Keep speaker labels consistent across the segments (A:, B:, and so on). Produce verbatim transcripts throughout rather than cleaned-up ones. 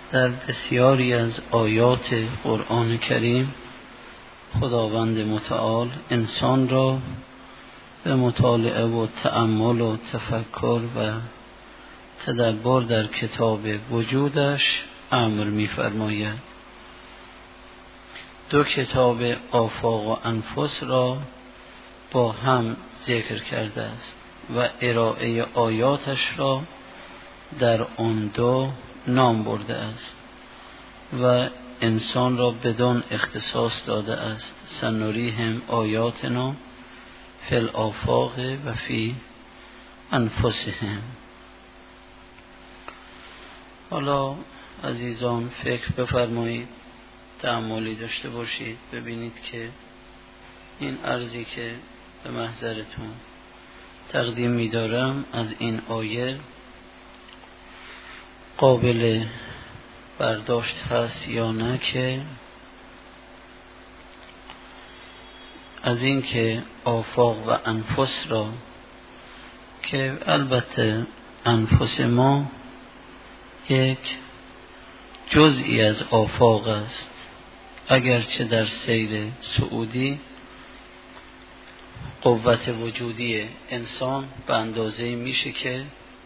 A: در بسیاری از آیات قرآن کریم خداوند متعال انسان را به مطالعه و تأمل و تفکر و تدبر در کتاب وجودش امر می‌فرماید. دو کتاب آفاق و انفس را با هم ذکر کرده است و ارائه آیاتش را در آن دو نام برده است و انسان را بدون اختصاص داده است. سنریهم آیاتنا فی الآفاق و فی انفسهم. حالا عزیزان فکر بفرمایید، تأملی داشته باشید، ببینید که این عرضی که به محضرتون تقدیم می‌دارم از این آیه قابل برداشت هست یا نه، که از این که آفاق و انفس را، که البته انفس ما یک جزئی از آفاق است، اگرچه در سیر سعودی قوت وجودی انسان به اندازه‌ای میشه که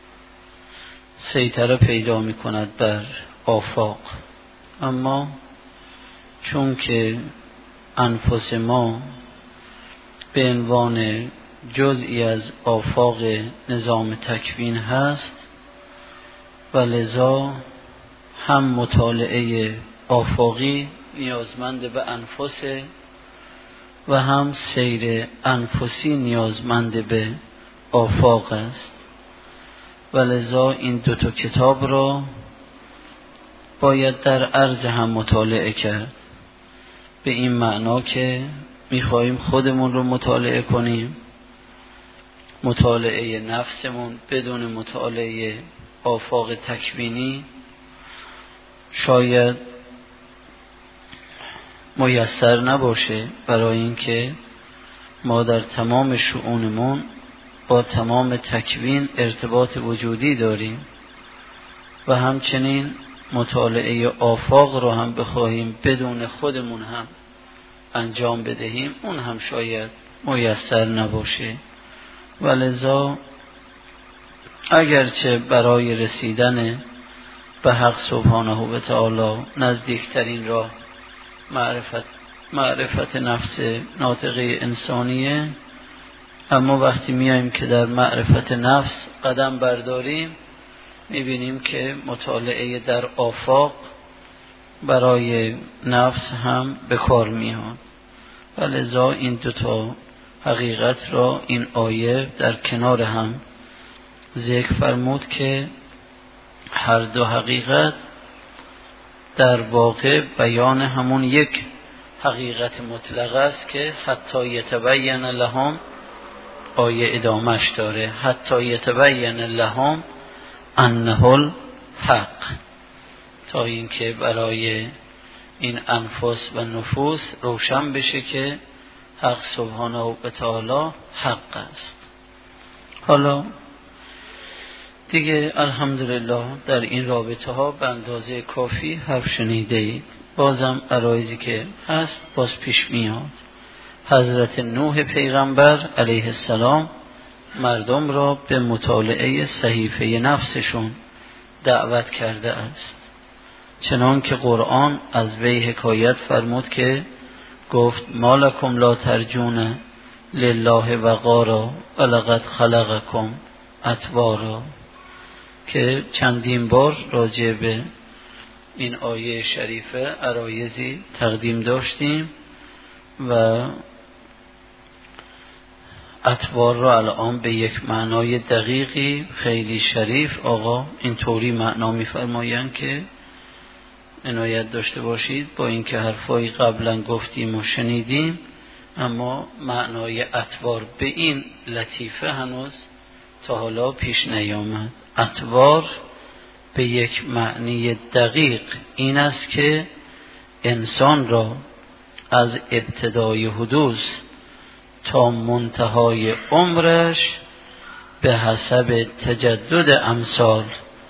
A: سیطره پیدا میکند بر آفاق، اما چون که انفس ما به عنوان جزئی از آفاق نظام تکوین هست و لذا هم مطالعه آفاقی نیازمند به انفسه و هم سیر انفسی نیازمند به آفاق است و لذا این دو تا کتاب را باید در عرض هم مطالعه کرد، به این معنا که میخواهیم خودمون رو مطالعه کنیم، مطالعه نفسمون بدون مطالعه آفاق تکوینی شاید میسر نباشه، برای اینکه ما در تمام شؤونمون با تمام تکوین ارتباط وجودی داریم و همچنین مطالعه آفاق رو هم بخواهیم بدون خودمون هم انجام بدهیم، اون هم شاید میسر نباشه. ولذا اگرچه برای رسیدن به حق سبحانه و تعالی نزدیکترین راه معرفت معرفت نفس ناطقه انسانیه، اما وقتی میایم که در معرفت نفس قدم برداریم میبینیم که مطالعه در آفاق برای نفس هم به کار میاد و لذا این دوتا حقیقت را این آیه در کنار هم ذکر فرمود که هر دو حقیقت در واقع بیان همون یک حقیقت مطلق است که حتی یتبین لهم، آیه ادامش داره، حتی یتبین لهم انه الحق، تا اینکه برای این انفس و نفوس روشن بشه که حق سبحانه و تعالی حق است. حالا دیگه الحمدلله در این رابطه ها به اندازه کافی حرف شنیده اید، بازم عرایزی که هست باز پیش میاد. حضرت نوح پیغمبر علیه السلام مردم را به مطالعه صحیفه نفسشون دعوت کرده است، چنان که قرآن از وی حکایت فرمود که گفت ما لکم لا ترجون لله وقارا ولقد خلقکم اطوارا، که چندین بار راجع به این آیه شریفه عرایزی تقدیم داشتیم و اطوار را الان به یک معنای دقیقی خیلی شریف آقا این طوری معنا می‌فرمایند که عنایت داشته باشید، با اینکه حرفای قبلا گفتیم و شنیدیم اما معنای اطوار به این لطیفه هنوز تا حالا پیش نیامد. اطوار به یک معنی دقیق این است که انسان را از ابتدای حدوث تا منتهای عمرش به حسب تجدد امثال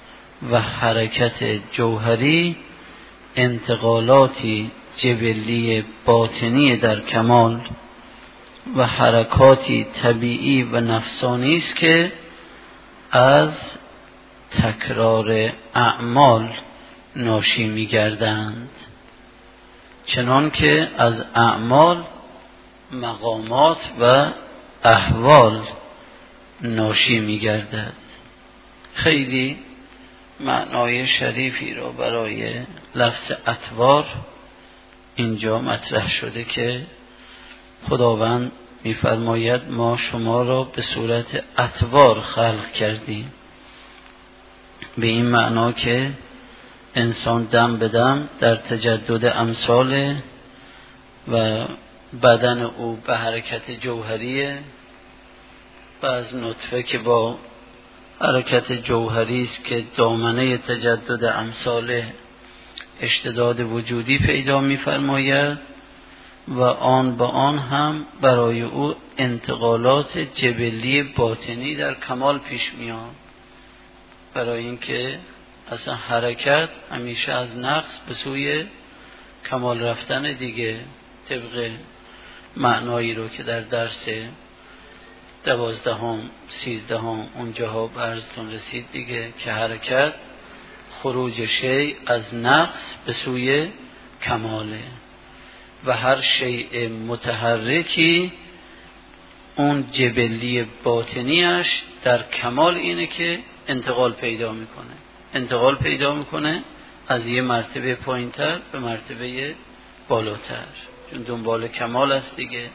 A: و حرکت جوهری انتقالاتی جبلی باطنی در کمال و حرکاتی طبیعی و نفسانی است که از تکرار اعمال ناشی می‌گردند، چنان که از اعمال مقامات و احوال ناشی می‌گردد. خیلی معنای شریفی را برای لفظ اطوار اینجا مطرح شده که خداوند می‌فرماید ما شما را به صورت اطوار خلق کردیم، به این معنا که انسان دم به دم در تجدد امثال و بدن او به حرکت جوهریه و از نطفه که با حرکت جوهری است که دامنه تجدد امثال اشتداد وجودی پیدا می‌فرماید و آن با آن هم برای او انتقالات جبلی باطنی در کمال پیش میاد، برای اینکه اصلا حرکت همیشه از نقص به سوی کمال رفتن دیگه، طبق معنایی رو که در درس دوازدهم سیزدهم اونجاها برزتون رسید دیگه، که حرکت خروج شیء از نقص به سوی کماله و هر شیء متحرکی اون جبلی باطنیش در کمال اینه که انتقال پیدا میکنه انتقال پیدا میکنه از یه مرتبه پایینتر به مرتبه بالاتر، چون دنبال کمال است دیگه،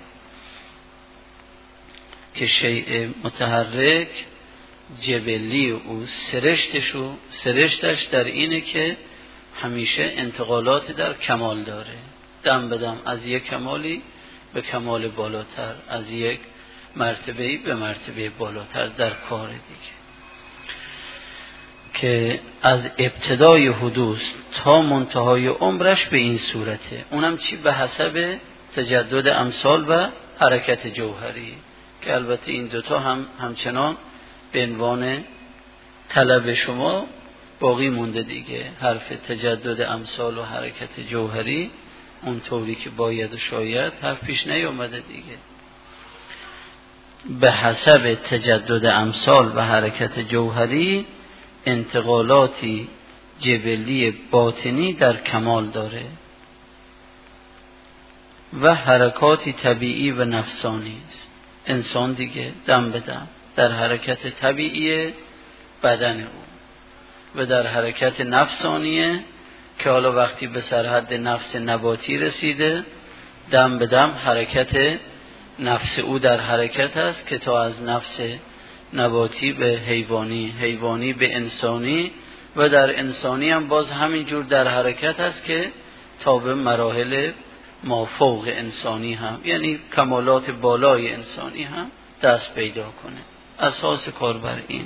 A: که شیء متحرک جبلی او سرشتشو سرشتش در اینه که همیشه انتقالات در کمال داره، دم به دم از یک کمالی به کمال بالاتر، از یک مرتبه‌ای به مرتبه بالاتر در کار دیگه، که از ابتدای حدوث تا منتهای عمرش به این صورته. اونم چی؟ به حسب تجدد امثال و حرکت جوهری، که البته این دوتا هم همچنان به عنوان طلب شما باقی مونده دیگه، حرف تجدد امثال و حرکت جوهری اون طوری که باید و شاید حرف پیش نیامده دیگه. به حسب تجدد امثال و حرکت جوهری انتقالاتی جبلی باطنی در کمال داره و حرکاتی طبیعی و نفسانی است. انسان دیگه دم به دم در حرکت طبیعی بدن او و در حرکت نفسانیه که حالا وقتی به سرحد نفس نباتی رسیده، دم به دم حرکت نفس او در حرکت است که تا از نفس نباتی به حیوانی، حیوانی به انسانی و در انسانی هم باز همینجور در حرکت است که تا به مراحل مافوق انسانی هم، یعنی کمالات بالای انسانی هم دست پیدا کنه. اساس کار بر اینه.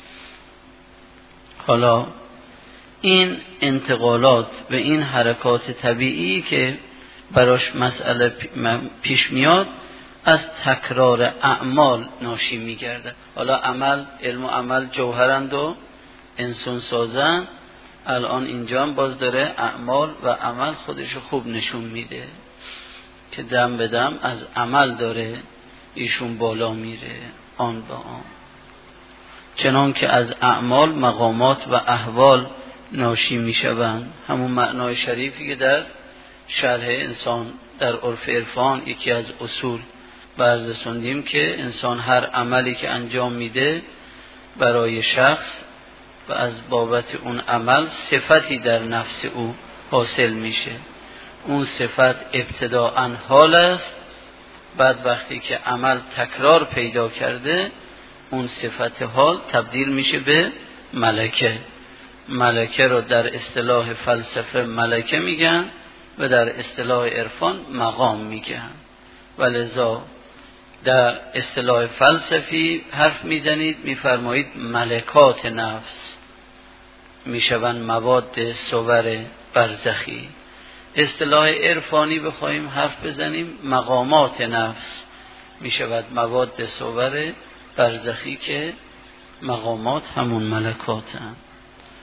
A: حالا این انتقالات و این حرکات طبیعی که براش مسئله پیش میاد از تکرار اعمال ناشی میگرده. حالا عمل، علم و عمل جوهرند و انسان سازند. الان اینجا هم باز داره اعمال و عمل خودش خوب نشون میده که دم به دم از عمل داره ایشون بالا میره آن با آن، چنان که از اعمال مقامات و احوال ناشی میشوند. همون معنای شریفی که در شرح انسان در عرف عرفان یکی از اصول بررسوندیم که انسان هر عملی که انجام میده برای شخص و از بابت اون عمل صفتی در نفس او حاصل میشه. اون صفت ابتداءً حال است، بعد وقتی که عمل تکرار پیدا کرده اون صفت حال تبدیل میشه به ملکه. ملکه رو در اصطلاح فلسفه ملکه میگن و در اصطلاح عرفان مقام میگن. ولذا در اصطلاح فلسفی حرف میزنید میفرمایید ملکات نفس میشوند مواد صور برزخی. اصطلاح عرفانی بخوایم حرف بزنیم مقامات نفس میشود مواد صور برزخی که مقامات همون ملکات هم.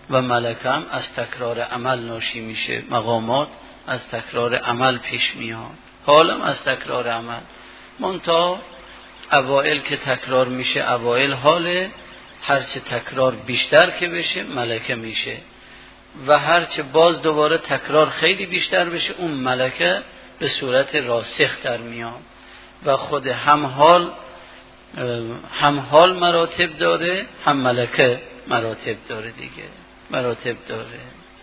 A: و ملکه هم از تکرار عمل ناشی میشه، مقامات از تکرار عمل پیش میاد، حالم از تکرار عمل. منتها اوائل که تکرار میشه، اوائل حاله، هرچه تکرار بیشتر که بشه ملکه میشه و هرچه باز دوباره تکرار خیلی بیشتر بشه اون ملکه به صورت راسخ در میاد و خود هم حال هم حال مراتب داره، هم ملکه مراتب داره دیگه، مراتب داره.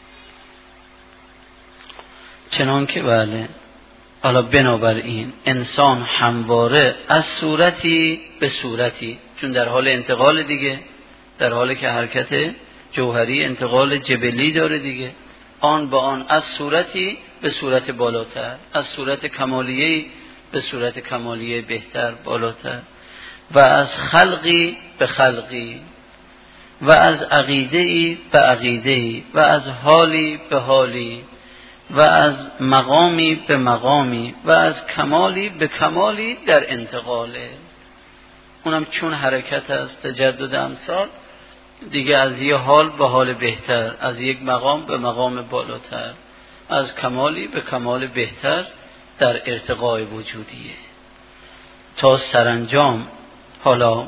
A: چنان که بله، حالا بنابراین انسان همواره از صورتی به صورتی، چون در حال انتقال دیگه، در حالی که حرکت جوهری انتقال جبلی داره دیگه، آن با آن از صورتی به صورت بالاتر، از صورت کمالیه‌ای به صورت کمالیه بهتر بالاتر، و از خلقی به خلقی، و از عقیده‌ای به عقیده‌ای، و از حالی به حالی، و از مقامی به مقامی، و از کمالی به کمالی در انتقاله. اونم چون حرکت از تجدد امثال دیگه، از یه حال به حال بهتر، از یک مقام به مقام بالاتر، از کمالی به کمال بهتر در ارتقای وجودیه، تا سرانجام حالا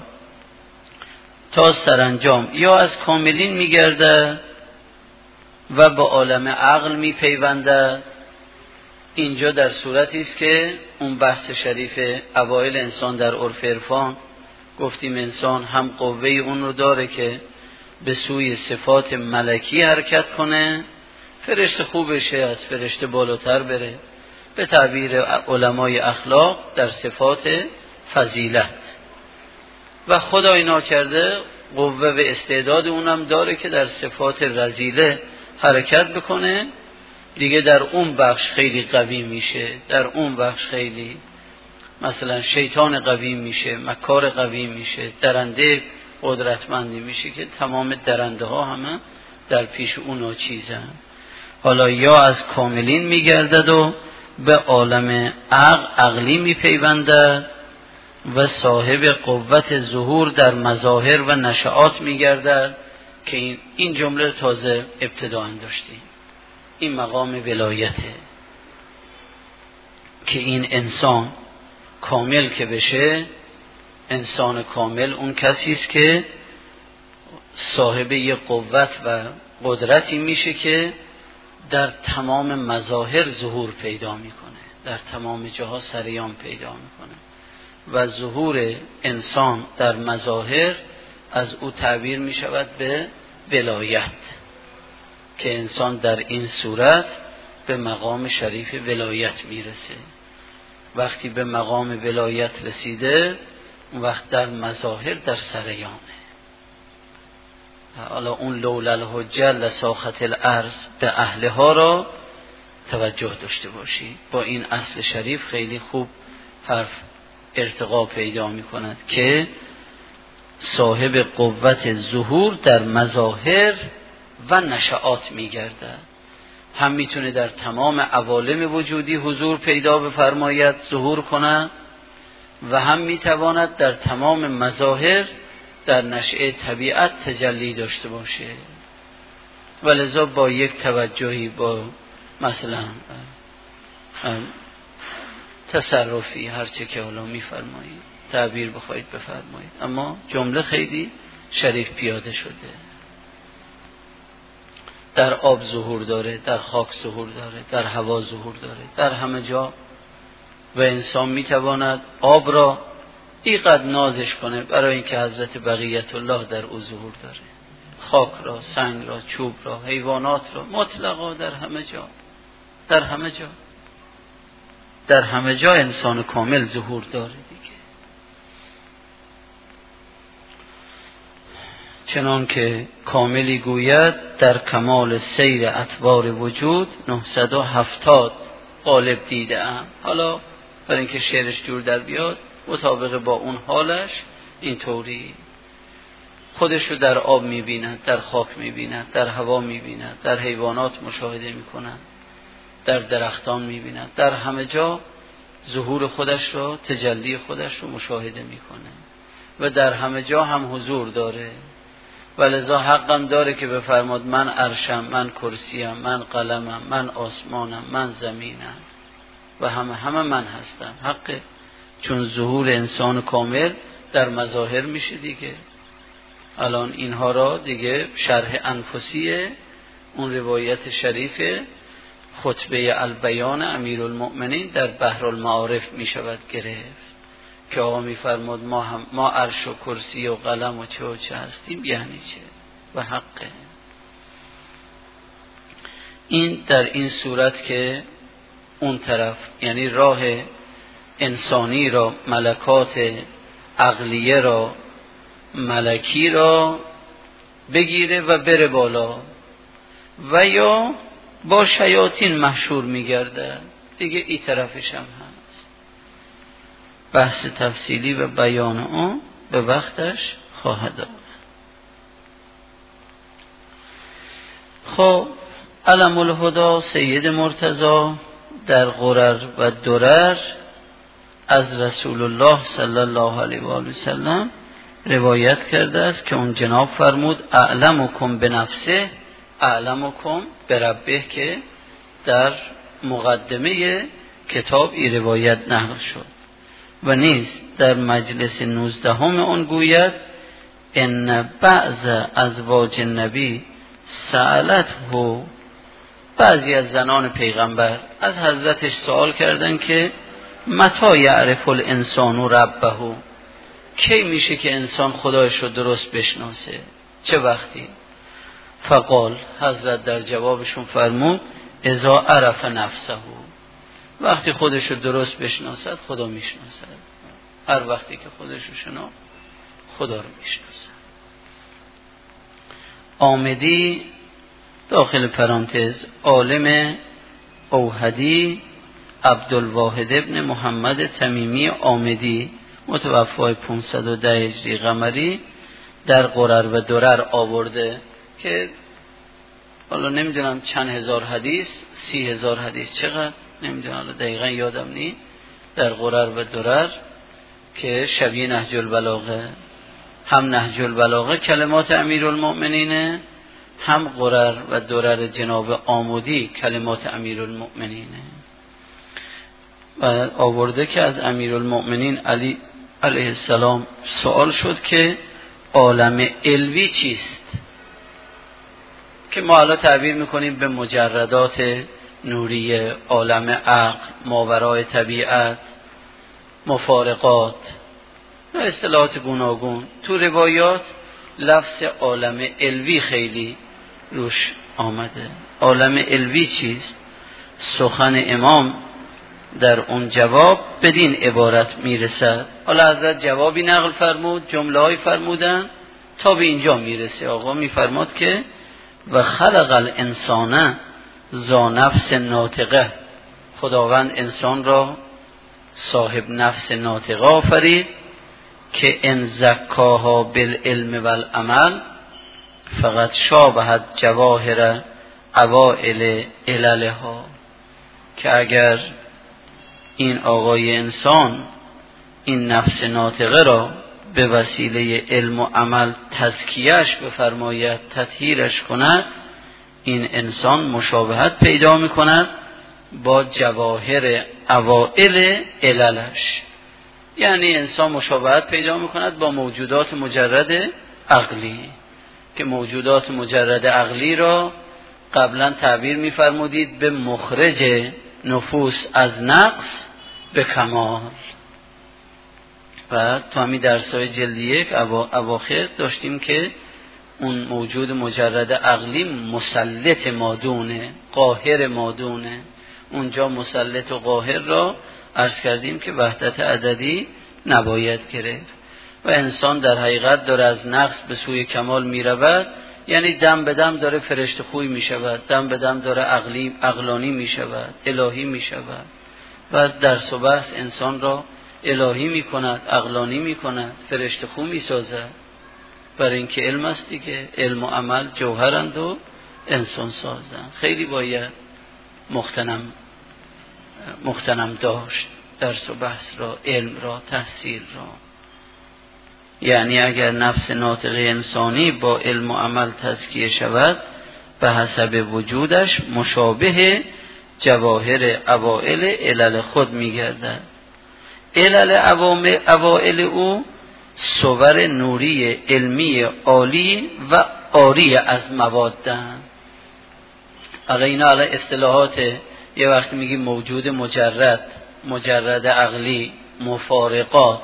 A: تا سرانجام یا از کاملین میگرده و با عالم عقل میپیونده. اینجا در صورتی است که اون بحث شریف اوایل انسان در عرف عرفان گفتیم انسان هم قوه اون رو داره که به سوی صفات ملکی حرکت کنه، فرشته خوب بشه، از فرشته بالاتر بره، به تعبیر علمای اخلاق در صفات فضیلت، و خدای ناکرده قوه و استعداد اونم داره که در صفات رذیله حرکت بکنه دیگه، در اون بخش خیلی قوی میشه، در اون بخش خیلی مثلا شیطان قوی میشه، مکار قوی میشه، درنده قدرتمندی میشه که تمام درنده ها همه در پیش اون ناچیزن. حالا یا از کاملین میگردد و به عالم عقل عقلی میپیوندد و صاحب قوت ظهور در مظاهر و نشعات میگردد که این این جمله تازه ابتدا داشتیم. این مقام ولایته که این انسان کامل که بشه، انسان کامل اون کسی است که صاحب یه قوت و قدرتی میشه که در تمام مظاهر ظهور پیدا میکنه، در تمام جاها سریان پیدا میکنه و ظهور انسان در مظاهر از او تعبیر میشود به ولایت، که انسان در این صورت به مقام شریف ولایت میرسه. وقتی به مقام ولایت رسیده اون وقت در مظاهر در سریانه. حالا اون لولا الحجه لساخت الارض به اهلها را توجه داشته باشی، با این اصل شریف خیلی خوب حرف ارتقا پیدا می کند که صاحب قوت ظهور در مظاهر و نشعات می گرده، هم میتونه در تمام عوالم وجودی حضور پیدا بفرماید، ظهور کنه، و هم میتواند در تمام مظاهر در نشأه طبیعت تجلی داشته باشه. ولذا با یک توجهی، با مثلا تصرفی، هرچه که حالا میفرمایید تعبیر بخواید بفرمایید، اما جمله خیلی شریف پیاده شده. در آب ظهور داره، در خاک ظهور داره، در هوا ظهور داره، در همه جا، و انسان میتواند آب را اینقدر نازش کنه برای اینکه حضرت بقیت الله در او ظهور داره، خاک را، سنگ را، چوب را، حیوانات را، مطلقا در همه جا، در همه جا در همه جا انسان کامل ظهور داره دیگه. چنان که کاملی گوید در کمال سیر اطوار وجود نهصد و هفتاد قالب دیده ام. حالا برای اینکه شعرش جور در بیاد مطابق با اون حالش اینطوری خودش رو در آب میبیند، در خاک میبیند، در هوا میبیند، در حیوانات مشاهده میکند، در درختان میبیند، در همه جا ظهور خودش رو، تجلی خودش رو مشاهده میکنه و در همه جا هم حضور داره ولذا حقم داره که بفرماد من عرشم، من کرسیم، من قلمم، من آسمانم، من زمینم و همه همه من هستم. حقه، چون ظهور انسان کامل در مظاهر میشه دیگه. الان اینها را دیگه شرح انفسیه اون روایت شریف خطبه البیان امیرالمؤمنین در بحر المعارف می شود گرفت که آقا می فرمود ما, هم ما عرش و کرسی و قلم و چه و چه هستیم، یعنی چه و حقه. این در این صورت که اون طرف یعنی راه انسانی را، ملکات عقلیه را، ملکی را بگیره و بره بالا و یا با شیاطین محشور میگرده دیگه. این طرفش هم هست. بحث تفصیلی و بیان اون به وقتش خواهد آمد. خب علم الهدا سید مرتضی در غرر و درر از رسول الله صلی الله علیه و آله و سلم روایت کرده است که اون جناب فرمود اعلمکم بنفسه اعلمکم بربه، که در مقدمه کتاب این روایت نقل شد. و نیز در مجلس نوزدهم اون گوید ان بعض ازواج نبی سألته، بعضی از زنان پیغمبر از حضرتش سوال کردن که متى یعرف الانسان ربه، کی میشه که انسان خدایش رو درست بشناسه، چه وقتی؟ فقال، حضرت در جوابشون فرمود اذا عرف نفسه، وقتی خودش رو درست بشناسد خدا میشناسد. هر وقتی که خودش رو شناخت خدا رو میشناسد. آمدی داخل پرانتز عالم اوحدی عبدالواحد ابن محمد تمیمی آمدی متوفای پانصد و ده هجری قمری در غرر و درر آورده که حالا نمیدونم چند هزار حدیث، سی هزار حدیث چقدر نمیدونم، حالا دقیقا یادم نی، در غرر و درر که شبیه نهج البلاغه، هم نهج البلاغه کلمات امیرالمؤمنینه، هم غرر و درر جناب آمدی کلمات امیرالمؤمنینه. و آورده که از امیرالمؤمنین علی علیه السلام سوال شد که عالم علوی چیست، که ما حالا تعبیر میکنیم به مجردات نوریه، عالم عقل، ماورای طبیعت، مفارقات و اصطلاحات گوناگون. تو روایات لفظ عالم علوی خیلی روش آمده. عالم علوی چیست؟ سخن امام در اون جواب بدین عبارت میرسد. حالا حضرت جوابی نقل فرمود، جمله های فرمودن تا به اینجا میرسه. آقا میفرماد که و خلق الانسان ذا نفس ناطقه، خداوند انسان را صاحب نفس ناطقه آفرید که ان زکاها بالعلم والعمل فقط شابهت جواهر اوائل عللها، که اگر این آقای انسان این نفس ناطقه را به وسیله علم و عمل تزکیهش بفرماید، تطهیرش کند، این انسان مشابهت پیدا می کند با جواهر اوائل عللش. یعنی انسان مشابهت پیدا می کند با موجودات مجرد عقلی، که موجودات مجرد عقلی را قبلا تعبیر می فرمودید به مخرج نفوس از نقص به کمال. و تو همین درسای جلد یک اواخر داشتیم که اون موجود مجرد عقلی مسلط مادونه، قاهر مادونه. اونجا مسلط و قاهر را عرض کردیم که وحدت عددی نباید گرفت و انسان در حقیقت داره از نقص به سوی کمال می رود. یعنی دم به دم داره فرشته خوی می شود، دم به دم داره عقلی عقلانی می شود، الهی می شود و درس و بحث انسان را الهی می کند، عقلانی می کند، فرشته خو می سازد. برای اینکه علم است دیگه، علم و عمل جوهرند و انسان سازند. خیلی باید مغتنم مغتنم داشت درس و بحث را، علم را، تحصیل را. یعنی اگر نفس ناطقه انسانی با علم و عمل تزکیه شود به حسب وجودش مشابه جواهر اوائل علل خود می‌گردد. علل اوائل او صور نوری علمی عالی و عاری از موادند. حالا اینا حالا اصطلاحات، یه وقت میگی موجود مجرد، مجرد عقلی، مفارقات.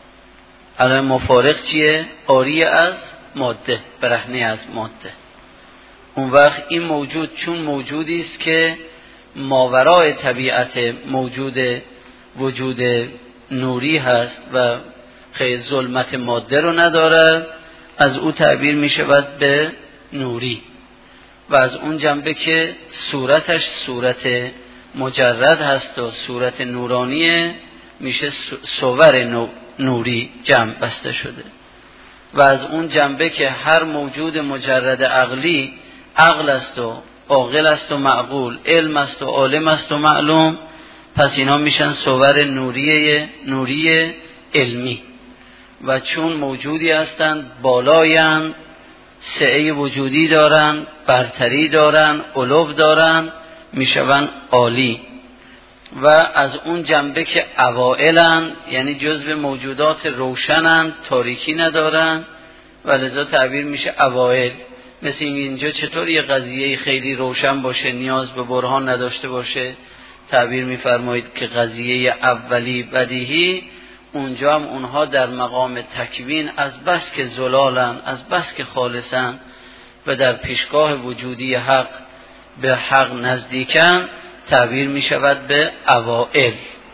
A: حالا مفارق چیه؟ عاری از ماده، برهنه از ماده. اون وقت این موجود چون موجودی است که ماورای طبیعت موجود وجود نوری هست و خیلی ظلمت ماده رو نداره، از او تعبیر می شود به نوری. و از اون جنبه که صورتش صورت مجرد هست و صورت نورانیه، میشه صور نوری جمع بسته شده. و از اون جنبه که هر موجود مجرد عقلی عقل است و عاقل است و معقول، علم است و عالم است و معلوم، پس اینا میشن صور نوریه نوری علمی. و چون موجودی هستند بالاین، سعه وجودی دارن، برتری دارن، علو دارن، میشون عالی. و از اون جنبه که اوائلن، یعنی جزو موجودات روشنن، تاریکی ندارن، و لذا تعبیر میشه اوائل. مثل اینجا چطور یه قضیه خیلی روشن باشه نیاز به برهان نداشته باشه، تعبیر میفرمایید که قضیه اولی بدیهی، اونجا هم اونها در مقام تکوین از بس که زلالن، از بس که خالصن و در پیشگاه وجودی حق به حق نزدیکن، تعبیر می شود به اوائل.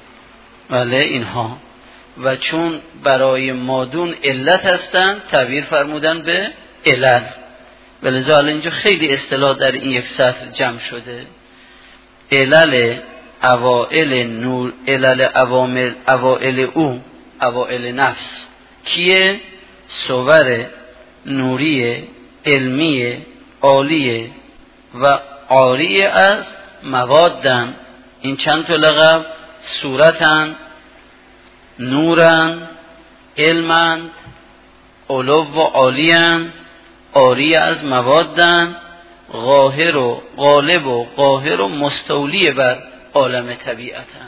A: ولی اینها و چون برای مادون علت هستند، تعبیر فرمودن به علل. ولذا اینجا خیلی اصطلاح در این یک سطر جمع شده. علل اوائل نور، علل اوامل اوائل او، اوائل نفس کیه؟ صور نوری علمی عالی و عاری از موادن. این چند تا لقب: صورتن، نورن، علمن، علو و عالیان، عاری از موادن، قاهر و غالب و قاهر و مستولی بر عالم طبیعتن.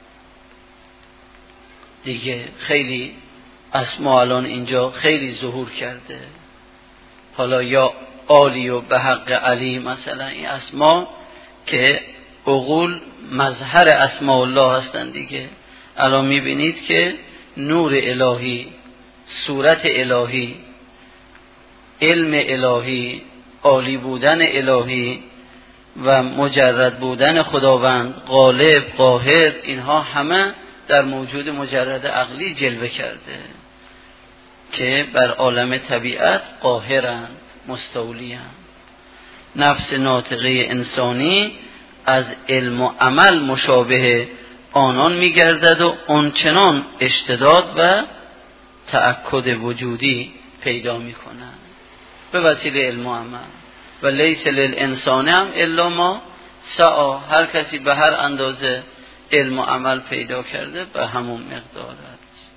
A: دیگه خیلی اسما الان اینجا خیلی ظهور کرده. حالا یا عالی و به حق علی، مثلا این اسما که عقول مظهر اسماء الله هستند دیگه. الان میبینید که نور الهی، صورت الهی، علم الهی، عالی بودن الهی و مجرد بودن خداوند، غالب، قاهر، اینها همه در موجود مجرد عقلی جلوه کرده که بر عالم طبیعت قاهرند، مستولیند. نفس ناطقه انسانی از علم و عمل مشابه آنان میگردد و آنچنان اشتداد و تأکد وجودی پیدا میکنند به وسیله علم و عمل. و لیس للانسان هم الا ما سعی، هر کسی به هر اندازه علم و عمل پیدا کرده به همون مقدار است.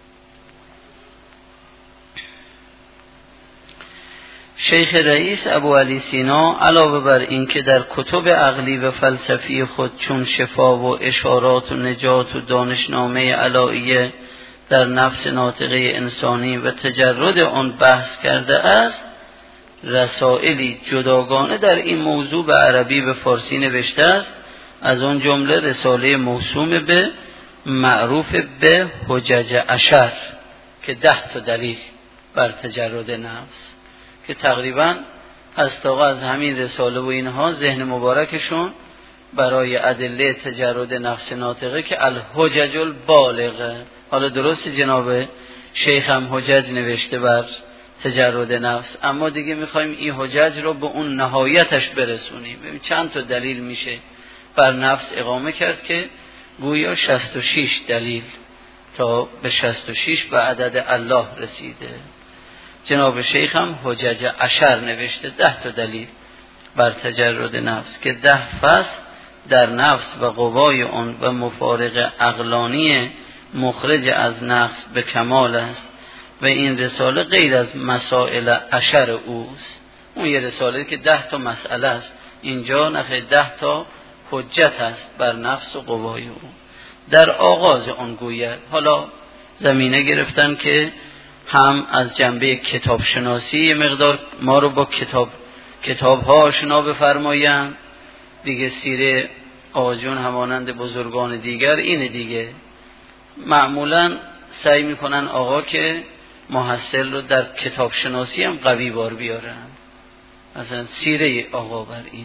A: شیخ رئیس ابو علی سینا علاوه بر این که در کتب عقلی و فلسفی خود چون شفا و اشارات و نجات و دانشنامه علاییه در نفس ناطقه انسانی و تجرد آن بحث کرده است، رسائلی جداگانه در این موضوع به عربی به فارسی نوشته است. از آن جمله رساله موسوم به معروف به حجج عشر که ده تا دلیل بر تجرد نفس، که تقریبا از تا از همین رساله و اینها ذهن مبارکشون برای ادله تجرد نفس ناطقه که الحجج البالغه. حالا درست جناب شیخ هم حجج نوشته بر تجرد نفس، اما دیگه میخوایم این حجج رو به اون نهایتش برسونیم. ببین چند تا دلیل میشه بر نفس اقامه کرد که گویا شصت و شش دلیل تا به شصت و شش به عدد الله رسیده. جناب شیخ هم حجج عشر نوشته، ده تا دلیل بر تجرد نفس که ده فصل در نفس و قوای آن و مفارق عقلانی مخرج از نقص به کمال است و این رساله غیر از مسائل عشر اوست. اون یه رساله که ده تا مسئله است، اینجا نخیر ده تا حجت است بر نفس و قوای او. در آغاز آن گوید، حالا زمینه گرفتن که هم از جنبه کتاب شناسی یه مقدار ما رو با کتاب کتاب ها آشنا بفرمایند دیگه. سیره آقا جون همانند بزرگان دیگر اینه دیگه، معمولا سعی میکنن آقا که محصل رو در کتاب شناسی هم قوی بار بیارن، مثلا سیره آقا بر اینه.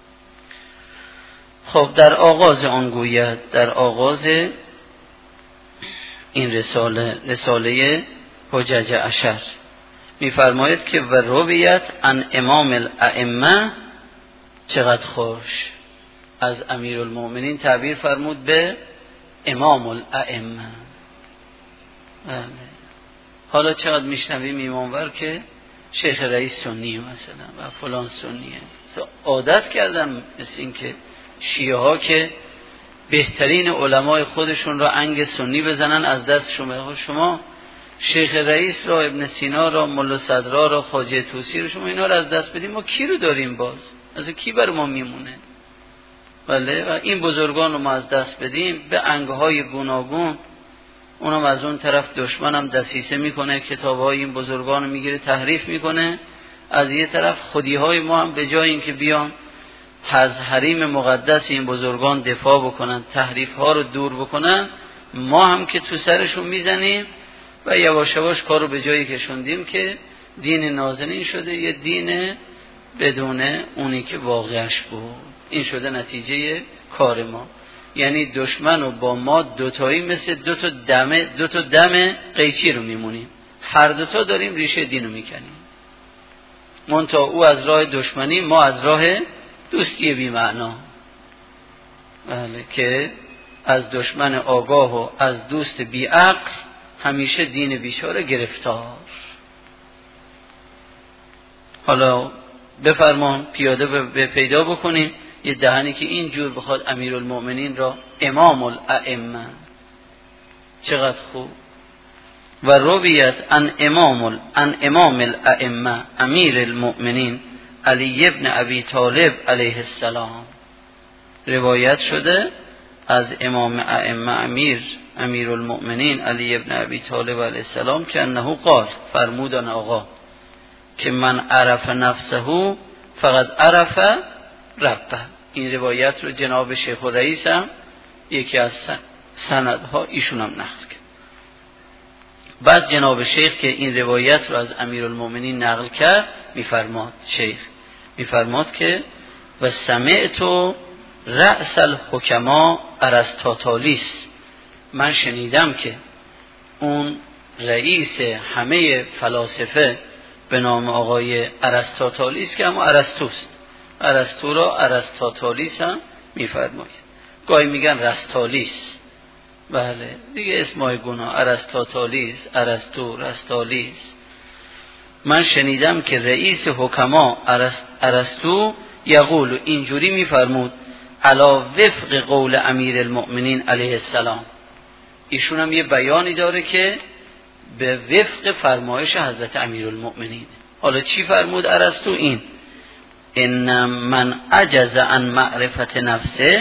A: خب در آغاز آن گوید، در آغاز این رساله، رساله حجج عشر، میفرماید که و رویت عن امام الائمه، چقدر خوش، از امیرالمؤمنین تعبیر فرمود به امام الائمه. بله. حالا چقدر میشنویم ایمانور که شیخ رئیس سنی مثلا و فلان سنیه، عادت کردن مثل این که شیعه ها که بهترین علمای خودشون را انگ سنی بزنن از دست شما. شما شیخ رئیس را، ابن سینا را، ملا صدرا را، خواجه طوسی را، شما اینا را از دست بدیم، ما کی رو داریم باز؟ از کی بر ما میمونه؟ بله. و این بزرگان رو ما از دست بدیم به انگهای گوناگون، اونم از اون طرف دشمنم دسیسه میکنه، کتابهای این بزرگان رو میگیره تحریف میکنه، از یه طرف خودیهای ما هم به جای این که بیان از حریم مقدس این بزرگان دفاع بکنن، تحریف ها رو دور بکنن، ما هم که تو سرشون میزنیم و یواش یواش کارو به جایی کشوندیم که دین نازنین شده یه دین بدون اونی که واقعش بود. این شده نتیجه کار ما. یعنی دشمن و با ما دوتایی مثل دو تا دم دو تا دم قیچی رو میمونیم، هر دوتا داریم ریشه دین رو میکنیم، منتها او از راه دشمنی، ما از راه دوستی بی معنا. بله. که از دشمن آگاه و از دوست بی عقل همیشه دین بیچاره گرفتار. حالا بفرمان پیاده به پیدا بکنیم یه دهنی که اینجور بخواد امیرالمؤمنین را امام الائمه، چقدر خوب. و رویت عن امام عن امام الائمه امیر المؤمنین علی ابن ابی طالب علیه السلام، روایت شده از امام ائمه امیر امیر المؤمنین علی ابن ابی طالب علیه السلام که انه قال، فرمودن آقا که من عرف نفسه فقط عرف ربه. این روایت رو جناب شیخ رئیس هم یکی از سندها ایشون هم نقل کرد. بعد جناب شیخ که این روایت رو از امیرالمؤمنین نقل کرد میفرماد، شیخ میفرماد که و سمعت رأس الحکما ارسطاطالیس، من شنیدم که اون رئیس همه فلاسفه به نام آقای ارسطاطالیس که اما ارسطوست، ارسطو را ارسطاطالیس هم میفرماید، گاهی میگن رستالیس. بله دیگه اسمای گناه، ارسطاطالیس، ارسطو، رستالیس. من شنیدم که رئیس حکما ارسطو یقول، اینجوری میفرمود، علا وفق قول امیر المؤمنین علیه السلام. ایشون هم یه بیانی داره که به وفق فرمایش حضرت امیرالمؤمنین. حالا چی فرمود ارسطو؟ این ان من عجز عن معرفت نفسه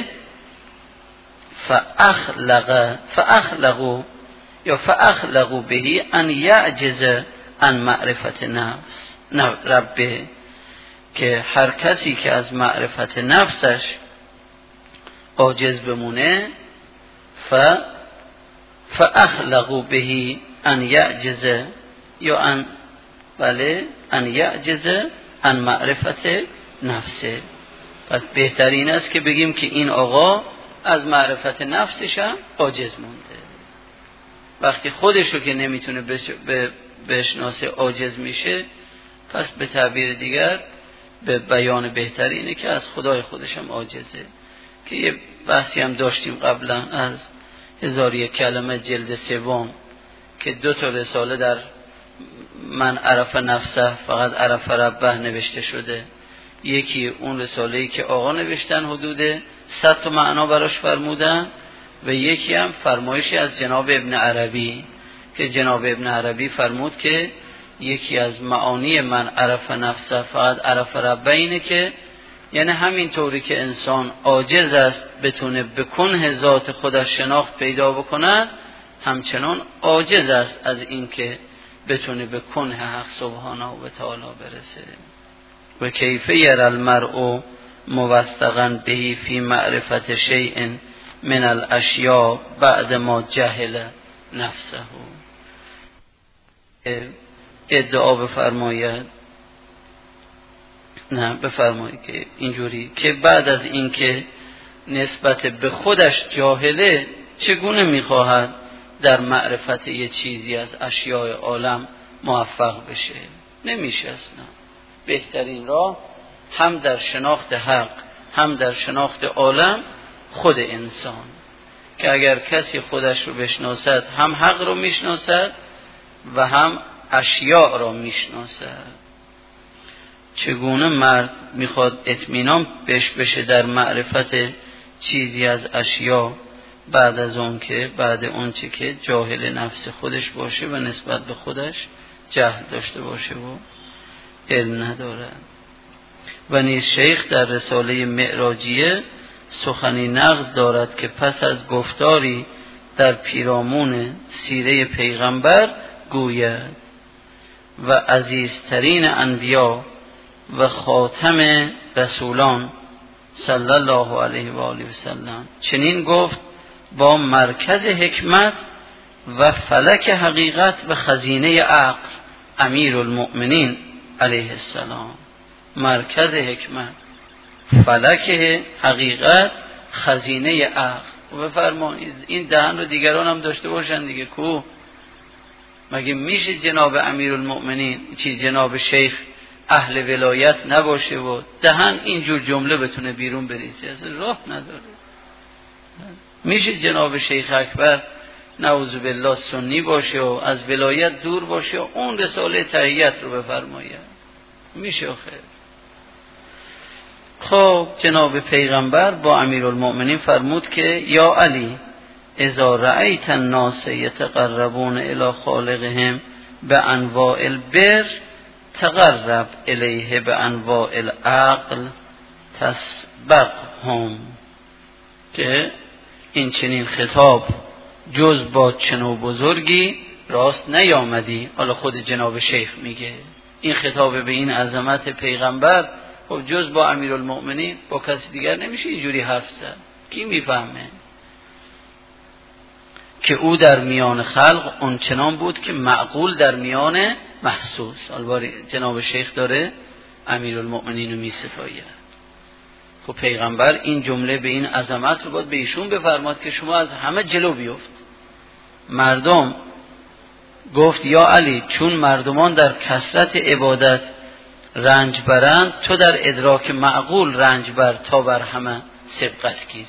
A: فاخلق فاخلق یا فاخلق به ان یعجز عن معرفت نفس ربه، که هر کسی که از معرفت نفسش عاجز بمونه ف فاخلق به ان یعجز یا ان بله ان یعجز عن معرفت نفسه. پس بهترین است که بگیم که این آقا از معرفت نفسش هم عاجز مونده. وقتی خودش رو که نمیتونه بشناسه عاجز میشه، پس به تعبیر دیگر به بیان بهترینه که از خدای خودش هم عاجزه. که یه بحثی هم داشتیم قبلا از هزار یک کلمه جلد سوم که دو تا رساله در من عرف نفسه فقط عرف ربه نوشته شده. یکی اون رساله‌ای که آقا نوشتن حدود صد تا معنا براش فرمودن، و یکی هم فرمایشی از جناب ابن عربی که جناب ابن عربی فرمود که یکی از معانی من عرف نفسه فقط عرف ربه اینه که یعنی همین طوری که انسان عاجز است بتونه به کنه ذات خودش شناخت پیدا بکند، همچنان عاجز است از این که بتونه به کنه حق سبحانه و تعالی برسه. و کیف یر المرء موثقا به فی معرفت شیء من الاشیاء بعد ما جهل نفسه. ادعا بفرماید نه بفرمایید که اینجوری که بعد از اینکه نسبت به خودش جاهله چگونه میخواهد در معرفت یه چیزی از اشیاء عالم موفق بشه؟ نمیشه اصلا. بهترین راه هم در شناخت حق هم در شناخت عالم خود انسان، که اگر کسی خودش رو بشناسد هم حق رو میشناسد و هم اشیاء را میشناسد. چگونه مرد میخواد اطمینان بش بشه در معرفت چیزی از اشیاء بعد از اون که بعد اون چه که جاهل نفس خودش باشه و نسبت به خودش جهل داشته باشه و علم نداره. و نیز شیخ در رساله معراجیه سخنی نقض دارد که پس از گفتاری در پیرامون سیره پیغمبر گوید و عزیزترین انبیا و خاتم رسولان صلی الله علیه و آله و سلم چنین گفت: با مرکز حکمت و فلک حقیقت و خزینه عقل، امیر المؤمنین علیه السلام. مرکز حکمت، فلک حقیقت، خزینه عقل. و بفرمایید این دهن رو دیگران هم داشته باشن دیگه. کو مگه میشه جناب امیر المؤمنین چی جناب شیخ اهل ولایت نباشه و دهن اینجور جمله بتونه بیرون بریزه؟ اصلا راه نداره. میشه جناب شیخ اکبر نعوذ بالله سنی باشه و از ولایت دور باشه و اون رساله تحیت رو بفرماید؟ میشه آخه. خب جناب پیغمبر با امیرالمؤمنین فرمود که یا علی اذا رأیت الناس یتقربون الی خالقهم به انواع البر تقرب الیه به انواع العقل تسبقهم. که این چنین خطاب جز با چنو بزرگی راست نیامدی. حالا خود جناب شیخ میگه این خطاب به این عظمت پیغمبر خب جز با امیرالمؤمنین با کسی دیگر نمیشه اینجوری حرف زد. کی میفهمه که او در میان خلق اونچنان بود که معقول در میان محسوس. البته جناب شیخ داره امیرالمؤمنین رو میستاید. خب پیغمبر این جمله به این عظمت رو باید به ایشون بفرماد که شما از همه جلو بیفت. مردم گفت یا علی چون مردمان در کثرت عبادت رنج برند تو در ادراک معقول رنج بر تا بر همه سبقت گیری.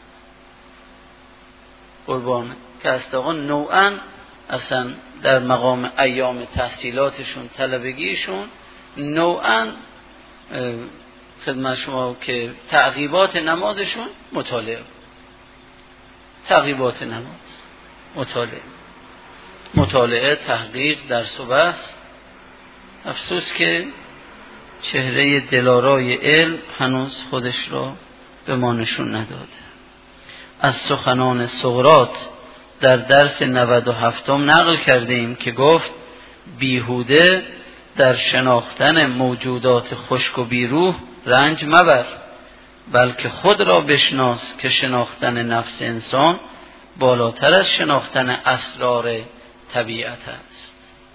A: قربان که اصدقا نوعا اصلا در مقام ایام تحصیلاتشون طلبگیشون نوعا خدمت شما که تعقیبات نمازشون مطالعه تعقیبات نماز مطالعه مطالعه تحقیق درس و بحث. افسوس که چهره دلارای علم هنوز خودش را به ما نشون نداده. از سخنان سقراط در درس نود و هفتم نقل کردیم که گفت بیهوده در شناختن موجودات خشک و بیروح رنج مبر، بلکه خود را بشناس که شناختن نفس انسان بالاتر از شناختن اسرار طبیعت است.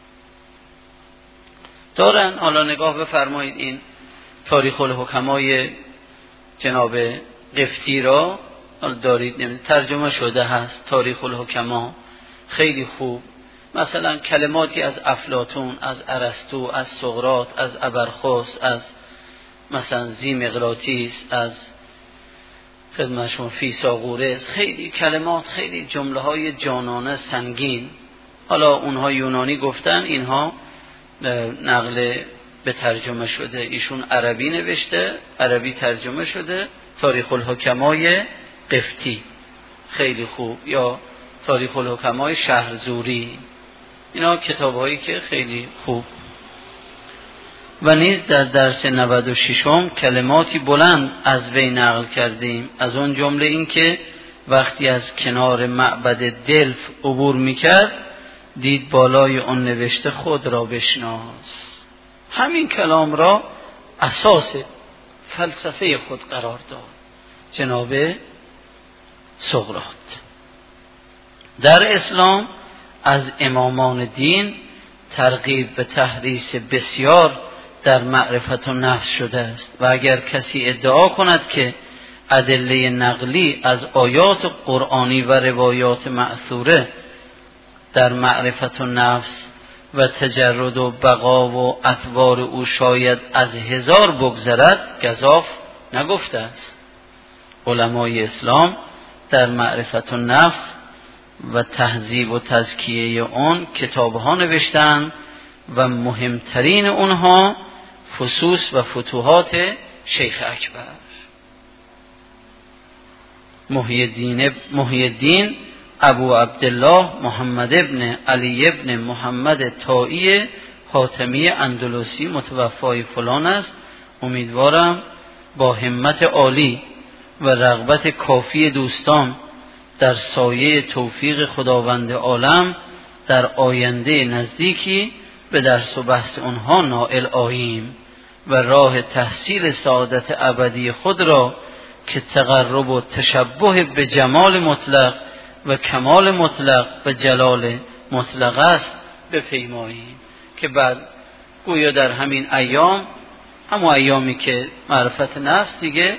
A: دارن حالا نگاه بفرمایید این تاریخ الحکمای جناب قفطی را دارید، نمید ترجمه شده هست تاریخ الحکما، خیلی خوب. مثلا کلماتی از افلاطون، از ارسطو، از سقراط، از ابرخس، از مثلا زیمقراطیس، از خدمت شما فیثاغورس، خیلی کلمات، خیلی جمله های جانانه سنگین. حالا اونها یونانی گفتن، اینها نقل به ترجمه شده. ایشون عربی نوشته، عربی ترجمه شده. تاریخ الحکمای قفطی خیلی خوب، یا تاریخ الحکمای شهرزوری اینا کتاب هایی که خیلی خوب. و نیز در درس نود و شش کلماتی بلند از وی نقل کردیم، از اون جمله این که وقتی از کنار معبد دلف عبور میکرد دید بالای اون نوشته خود را بشناس. همین کلام را اساس فلسفه خود قرار داد جناب سقراط. در اسلام از امامان دین ترغیب به تحریص بسیار در معرفت و نفس شده است و اگر کسی ادعا کند که ادله نقلی از آیات قرآنی و روایات مأثوره در معرفت و نفس و تجرد و بقا و اطوار او شاید از هزار بگذرد گزاف نگفته است. علمای اسلام در معرفت و نفس و تهذیب و تزکیه اون کتابها نوشتند و مهمترین اونها فصوص و فتوحات شیخ اکبر. محی الدین محی الدین ابو عبدالله محمد ابن علی ابن محمد طائی حاتمی اندلسی متوفای فلان است. امیدوارم با همت عالی و رغبت کافی دوستان در سایه توفیق خداوند عالم در آینده نزدیکی به درس و بحث اونها نائل آییم و راه تحصیل سعادت ابدی خود را که تقرب و تشبه به جمال مطلق و کمال مطلق و جلال مطلق است بپیماییم که بعد گویا در همین ایام، همون ایامی که معرفت نفس دیگه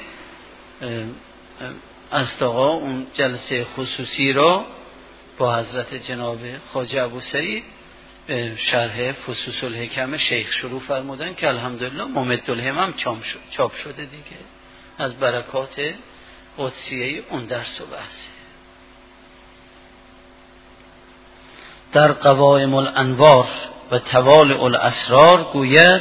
A: است، آقا اون جلسه خصوصی را با حضرت جناب خواجه ابو سعید شرح فصوص الحکم شیخ شروع فرمودن که الحمدلله ممد الهمم چاپ شده دیگه، از برکات قدسیه اون درس و بحثه. در قوائم الانوار و توالع الاسرار گوید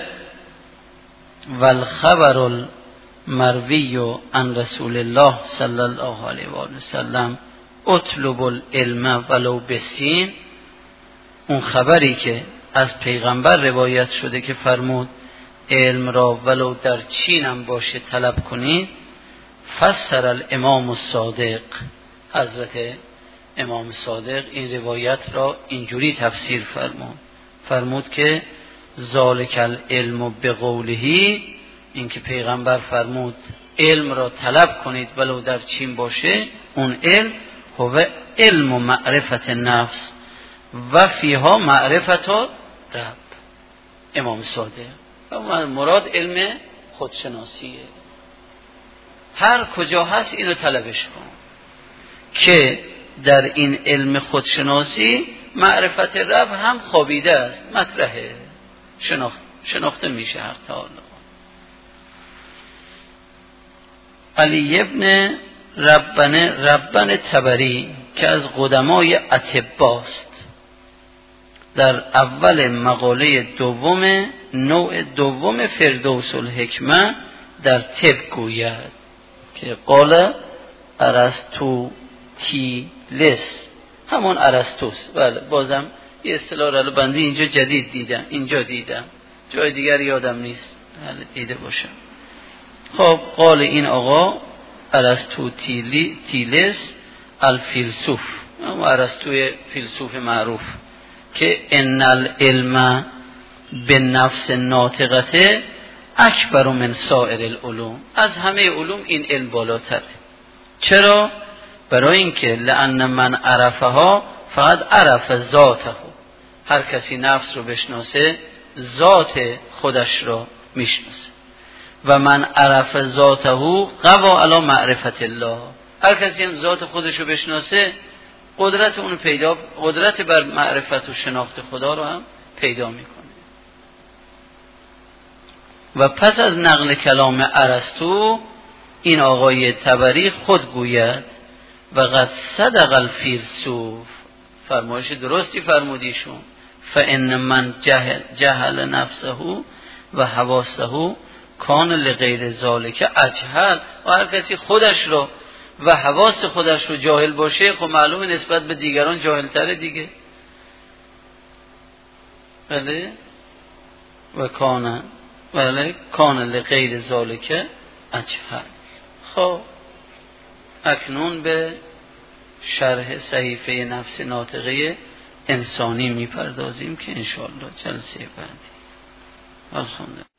A: والخبر المروی عن رسول الله صلی الله علیه و آله وسلم اطلب العلم ولو بسین، اون خبری که از پیغمبر روایت شده که فرمود علم را ولو در چینم باشه طلب کنید. فسر الامام الصادق، حضرت امام صادق این روایت را اینجوری تفسیر فرمود فرمود که ذالک العلم بقولهی، این که پیغمبر فرمود علم را طلب کنید ولو در چین باشه، اون علم هو علم و معرفت نفس و فیها معرفت رب. امام صادق و مراد علم خودشناسیه، هر کجا هست اینو طلبش کن که در این علم خودشناسی معرفت رب هم خوابیده است، مطرحه، شناخت شناخته میشه حق تعالی. علی ابن ربن ربن طبری که از قدمای اطباست، در اول مقاله دوم نوع دوم فردوس الحکمه در طب گوید که قال ارسطو تیلس، همون ارسطوس. بله بازم یه اصطلاح رو بنده اینجا جدید دیدم، اینجا دیدم، جای دیگر یادم نیست، بله دیده باشم. خب قال این آقا ارسطو تیلی تیلس الفیلسوف، اما ارسطوی فیلسوف معروف، که ان العلم بالنفس ناطقته اکبر من سایر العلوم، از همه علوم این علم بالاتره. چرا؟ برای اینکه لأن من عرفها فقط عرف ذاته، هر کسی نفس رو بشناسه ذات خودش رو میشناسه، و من عرف ذاته قوا علی معرفت الله، هر کسی هم ذات خودش رو بشناسه قدرت اون پیدا قدرت بر معرفت و شناخت خدا رو هم پیدا میکنه. و پس از نقل کلام ارسطو این آقای طبری خود گوید و قد صدق الفیلسوف، فرمایش درستی فرمودیشون، فان من جهل, جهل نفسه و حواسه کان لغیر ذالک اجهل، و هر کسی خودش رو و حواس خودش رو جاهل باشه خب معلومه نسبت به دیگران جاهل تره دیگه. بله و کان بله کان لغیر ذالک اجهل. خب اکنون به شرح صحیفه نفس ناطقه انسانی میپردازیم که انشاءالله جلسه بعدی. الحمدلله.